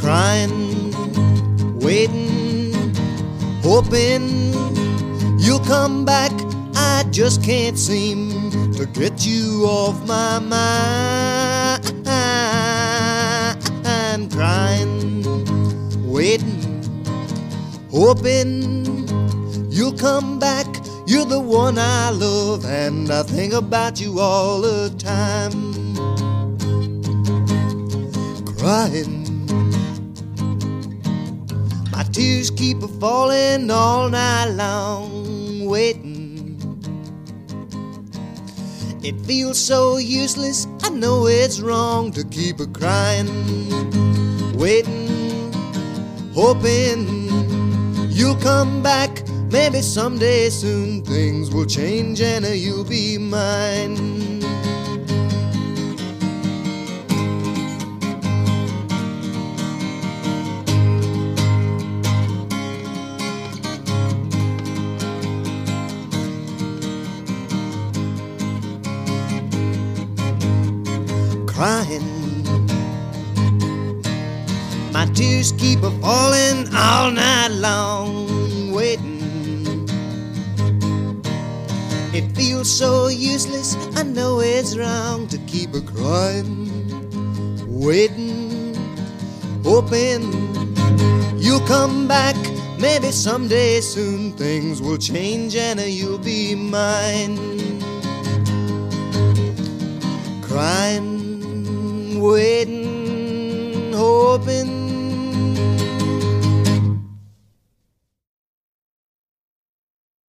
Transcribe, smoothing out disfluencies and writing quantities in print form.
crying, waiting, hoping you'll come back. I just can't seem to get you off my mind. Crying, waiting, hoping you'll come back. You're the one I love, and I think about you all the time. Crying, my tears keep falling all night long. Waiting, it feels so useless. I know it's wrong to keep a crying, waiting, hoping you'll come back. Maybe someday soon things will change and you'll be mine. Crying, my tears keep falling all night long. Waiting, it feels so useless. I know it's wrong to keep a crying, waiting, hoping you'll come back. Maybe someday soon things will change and you'll be mine.